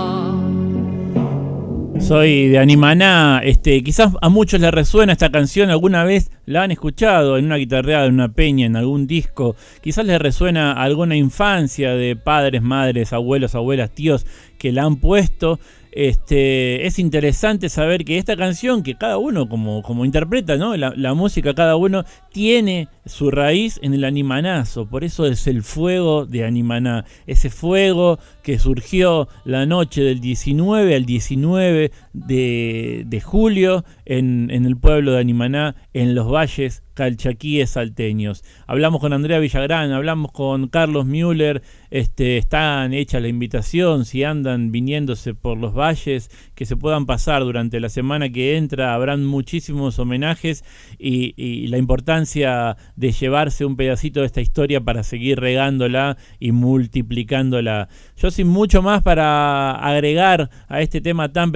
Soy de Animaná. Quizás a muchos les resuena esta canción, alguna vez la han escuchado en una guitarreada, en una peña, en algún disco. Quizás les resuena alguna infancia de padres, madres, abuelos, abuelas, tíos que la han puesto. Es interesante saber que esta canción, que cada uno como interpreta, ¿no? La música, cada uno tiene su raíz en el animanazo. Por eso es el fuego de Animaná. Ese fuego que surgió la noche del 19 al 19 de julio en el pueblo de Animaná, en los valles calchaquíes salteños. Hablamos con Andrea Villagrán, hablamos con Carlos Müller. Están hechas la invitación, si andan viniéndose por los valles, que se puedan pasar durante la semana que entra. Habrán muchísimos homenajes y la importancia de llevarse un pedacito de esta historia para seguir regándola y multiplicándola. Yo sin mucho más para agregar a este tema tan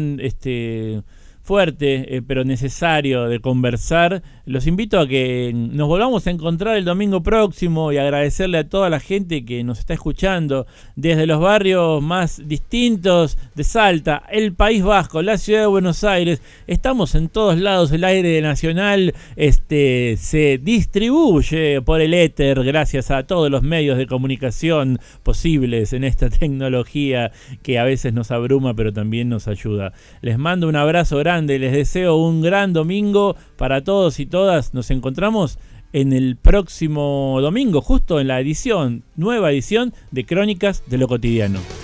fuerte, pero necesario de conversar, los invito a que nos volvamos a encontrar el domingo próximo y agradecerle a toda la gente que nos está escuchando desde los barrios más distintos de Salta, el País Vasco, la ciudad de Buenos Aires. Estamos en todos lados, el aire nacional se distribuye por el éter gracias a todos los medios de comunicación posibles en esta tecnología que a veces nos abruma pero también nos ayuda. Les mando un abrazo grande. Les deseo un gran domingo para todos y todas. Nos encontramos en el próximo domingo, justo en la nueva edición de Crónicas de lo Cotidiano.